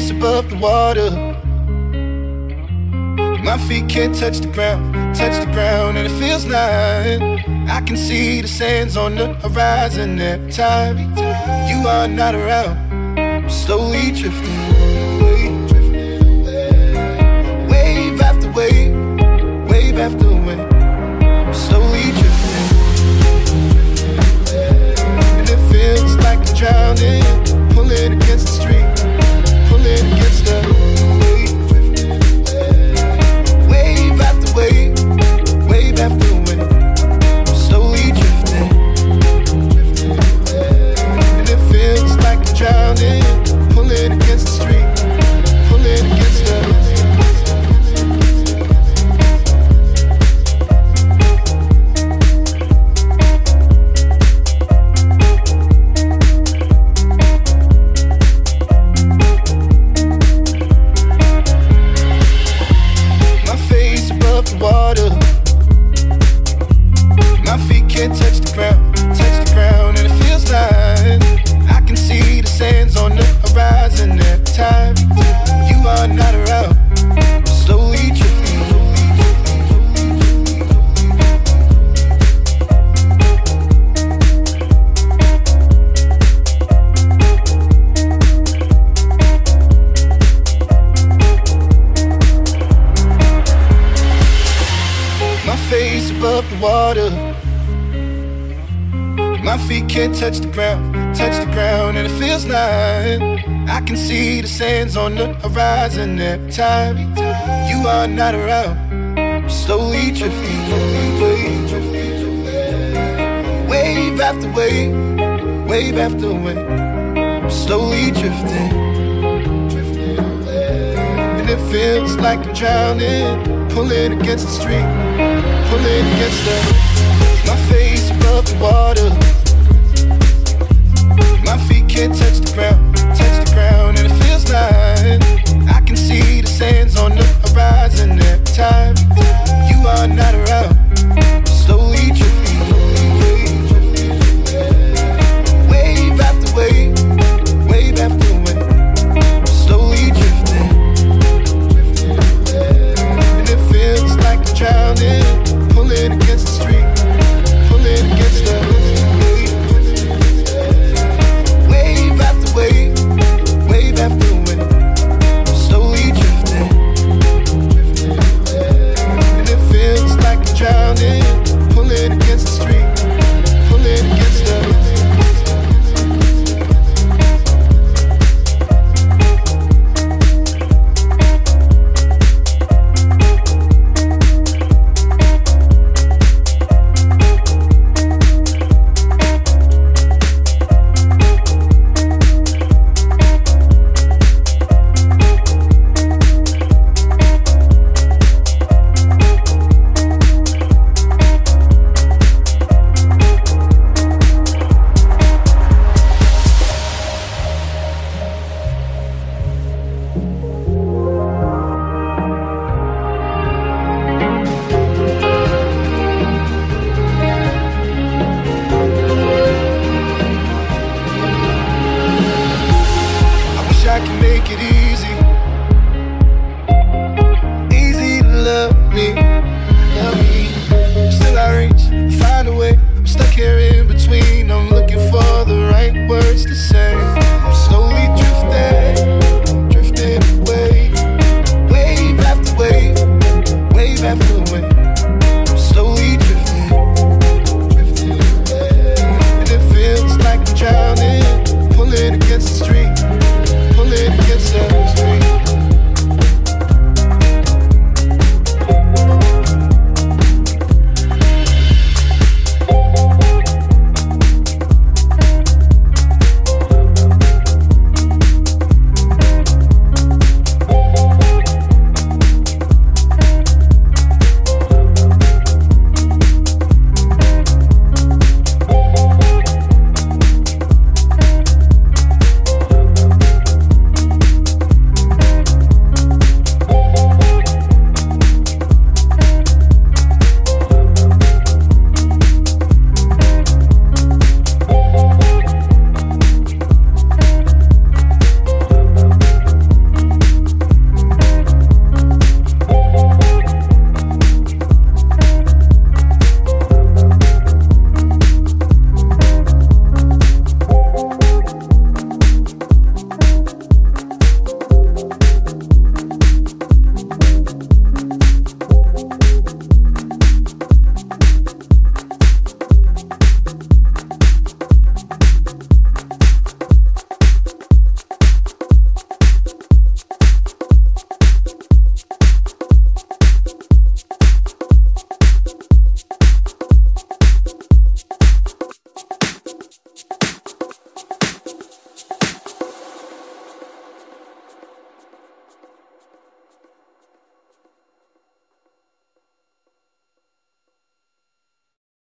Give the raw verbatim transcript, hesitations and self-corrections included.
face above the water. My feet can't touch the ground, touch the ground, and it feels like I can see the sands on the horizon every time you are not around. I'm slowly drifting away, wave after wave, wave after wave. I'm slowly drifting, and it feels like I'm drowning, pulling against the street, pulling against the wave after wave, wave after wave. I'm slowly drifting, and it feels like I'm drowning, pulling against the street, pulling against the water. My feet can't touch the ground, touch the ground, and it feels like I can see the sands on the horizon every time you are not around. I'm slowly drifting, face above the water. My feet can't touch the ground, touch the ground, and it feels like I can see the sands on the horizon every time you are not around. I'm slowly drifting, wave after wave, wave after wave. I'm slowly drifting, and it feels like I'm drowning, pulling against the street, pulling against the, my face above the water. My feet can't touch the ground, touch the ground, and it feels like I can see the sands on the horizon every time you are not around. Slowly drifting, wave after wave, wave after wave. Slowly drifting, and it feels like I'm drowning, pulling against the street, pulling against the wave after wave, wave after wave. Slowly drifting, and it feels like I'm drowning, pulling against the street, pulling against the I can make it easy, easy to love me, love me. Still I reach, find a way. I'm stuck here in between. I'm looking for the right words to say.